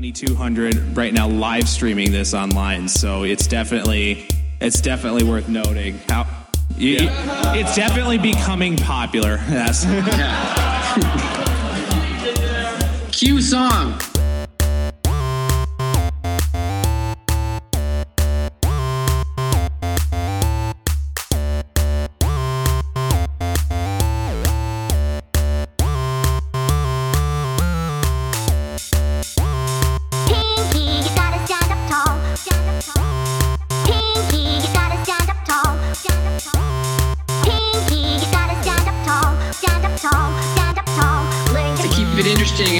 2200 right now live streaming this online, so it's definitely worth noting. It's definitely becoming popular. Yes. Cue song. To keep it interesting.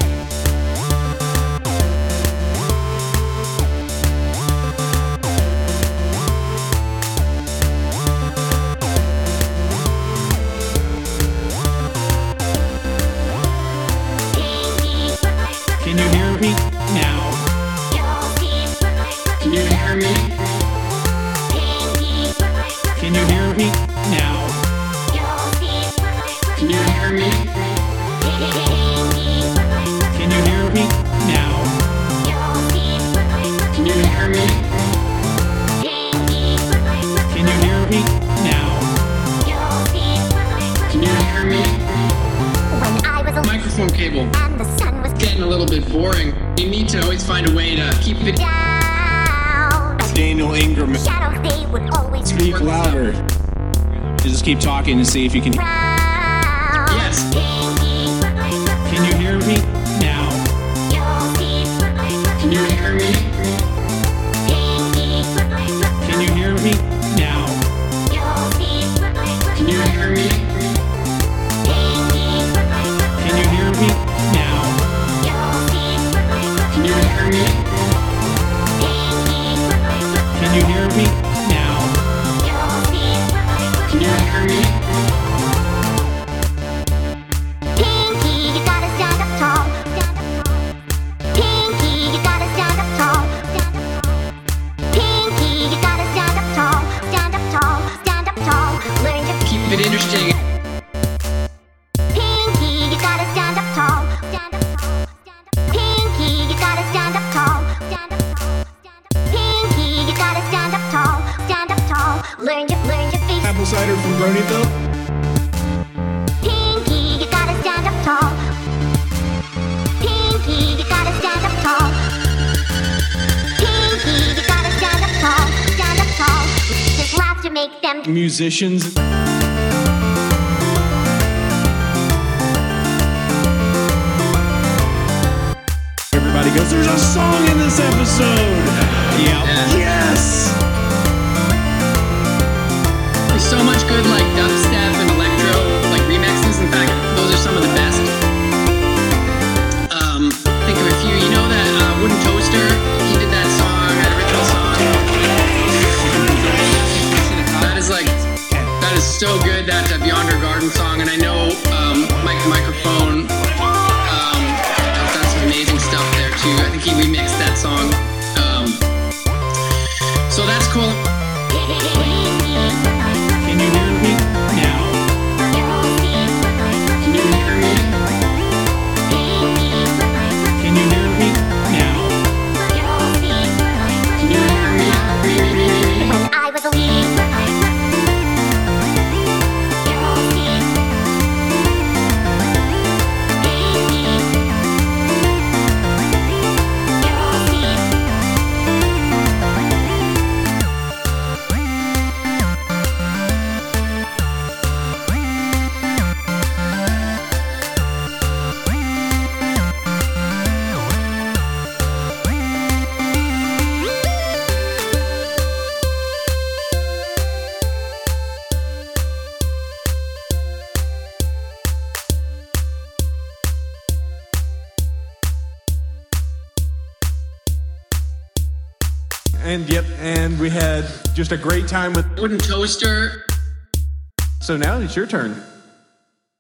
Can you hear me now? Can you hear me? Can you hear me now? Can you hear me? Can you hear me now? Can you hear me? Can you hear me now? Can you hear me? When I was a Microphone cable. and the sun was Getting a little bit boring. You need to always find a way to keep it. down. Daniel Ingram. Shadows, they would always Speak louder. You just keep talking to see if you can. round. Yes. Can you hear me now? Can you hear me? Can you hear me now? Can you hear me? Can you hear me now? Can you hear me? Can you hear me now? Can you hear me? Pinky, you gotta stand up tall. Pinky, you gotta stand up tall. Pinky, you gotta stand up tall. Stand up tall. Stand up tall. Learn to Keep it interesting. Pinky, you gotta stand up tall. Stand up tall. Pinky, you gotta stand up tall. Stand up tall. Pinky, you gotta stand up tall. Stand up tall. Learn your face. Apple cider from Bronyville. Pinky, you gotta stand up tall. Pinky, you gotta stand up tall. Pinky, you gotta stand up tall. Stand up tall. Just laugh to make them. Musicians. Everybody goes, there's a song in this episode. Yep. Yeah. Yes. There's so much good like dubstep and electro like remixes. In fact, those are some of the best. Think of a few. You know that Wooden Toaster? He did that song, that original song. That is so good. That Beyond Her Garden song, and I know Microphone has done some amazing stuff there too. I think he remixed that song. So that's cool. Can you hear me now? Can you hear me? Can you hear me now? Can you hear me? When I was a And we had just a great time with. Wooden Toaster. So now it's your turn.